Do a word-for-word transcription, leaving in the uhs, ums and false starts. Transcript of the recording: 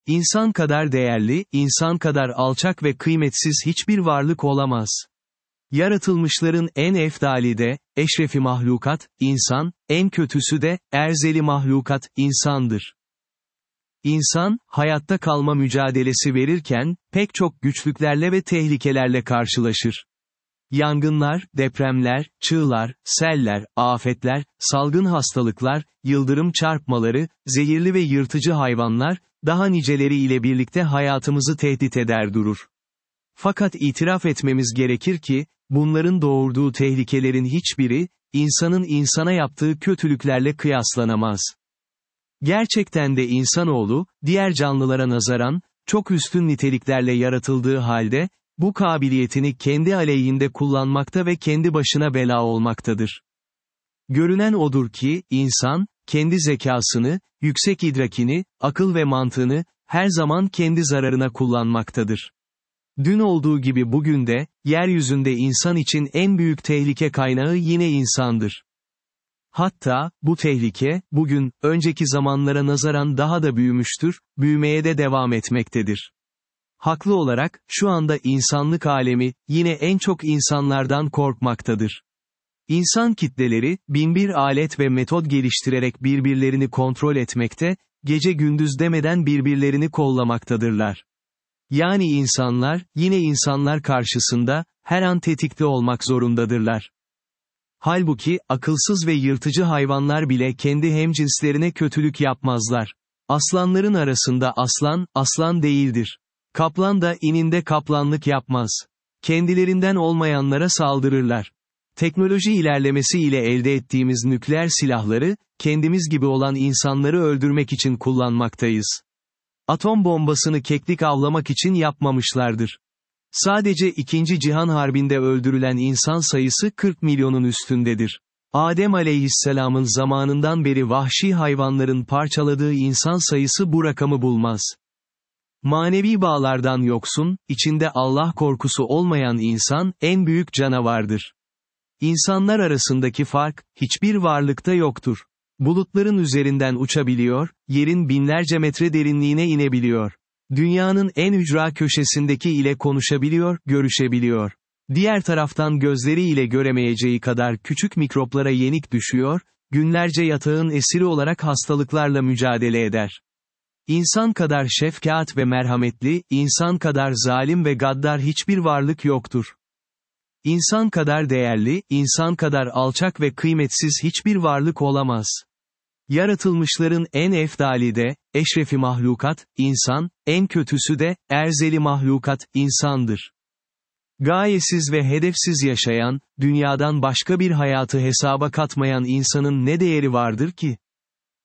İnsan kadar değerli, insan kadar alçak ve kıymetsiz hiçbir varlık olamaz. Yaratılmışların en efdali de, eşrefi mahlukat, insan, en kötüsü de, erzeli mahlukat, insandır. İnsan, hayatta kalma mücadelesi verirken, pek çok güçlüklerle ve tehlikelerle karşılaşır. Yangınlar, depremler, çığlar, seller, afetler, salgın hastalıklar, yıldırım çarpmaları, zehirli ve yırtıcı hayvanlar, daha niceleri ile birlikte hayatımızı tehdit eder durur. Fakat itiraf etmemiz gerekir ki, bunların doğurduğu tehlikelerin hiçbiri, insanın insana yaptığı kötülüklerle kıyaslanamaz. Gerçekten de insanoğlu, diğer canlılara nazaran, çok üstün niteliklerle yaratıldığı halde, bu kabiliyetini kendi aleyhinde kullanmakta ve kendi başına bela olmaktadır. Görünen odur ki, insan, kendi zekasını, yüksek idrakini, akıl ve mantığını, her zaman kendi zararına kullanmaktadır. Dün olduğu gibi bugün de, yeryüzünde insan için en büyük tehlike kaynağı yine insandır. Hatta, bu tehlike, bugün, önceki zamanlara nazaran daha da büyümüştür, büyümeye de devam etmektedir. Haklı olarak, şu anda insanlık alemi, yine en çok insanlardan korkmaktadır. İnsan kitleleri, binbir alet ve metot geliştirerek birbirlerini kontrol etmekte, gece gündüz demeden birbirlerini kollamaktadırlar. Yani insanlar, yine insanlar karşısında, her an tetikte olmak zorundadırlar. Halbuki, akılsız ve yırtıcı hayvanlar bile kendi hemcinslerine kötülük yapmazlar. Aslanların arasında aslan, aslan değildir. Kaplan da ininde kaplanlık yapmaz. Kendilerinden olmayanlara saldırırlar. Teknoloji ilerlemesi ile elde ettiğimiz nükleer silahları, kendimiz gibi olan insanları öldürmek için kullanmaktayız. Atom bombasını keklik avlamak için yapmamışlardır. Sadece ikinci Cihan Harbi'nde öldürülen insan sayısı kırk milyonun üstündedir. Adem aleyhisselamın zamanından beri vahşi hayvanların parçaladığı insan sayısı bu rakamı bulmaz. Manevi bağlardan yoksun, içinde Allah korkusu olmayan insan, en büyük canavardır. İnsanlar arasındaki fark, hiçbir varlıkta yoktur. Bulutların üzerinden uçabiliyor, yerin binlerce metre derinliğine inebiliyor. Dünyanın en ücra köşesindeki ile konuşabiliyor, görüşebiliyor. Diğer taraftan gözleri ile göremeyeceği kadar küçük mikroplara yenik düşüyor, günlerce yatağın esiri olarak hastalıklarla mücadele eder. İnsan kadar şefkat ve merhametli, insan kadar zalim ve gaddar hiçbir varlık yoktur. İnsan kadar değerli, insan kadar alçak ve kıymetsiz hiçbir varlık olamaz. Yaratılmışların en efdali de, eşrefi mahlukat, insan, en kötüsü de, erzeli mahlukat, insandır. Gayesiz ve hedefsiz yaşayan, dünyadan başka bir hayatı hesaba katmayan insanın ne değeri vardır ki?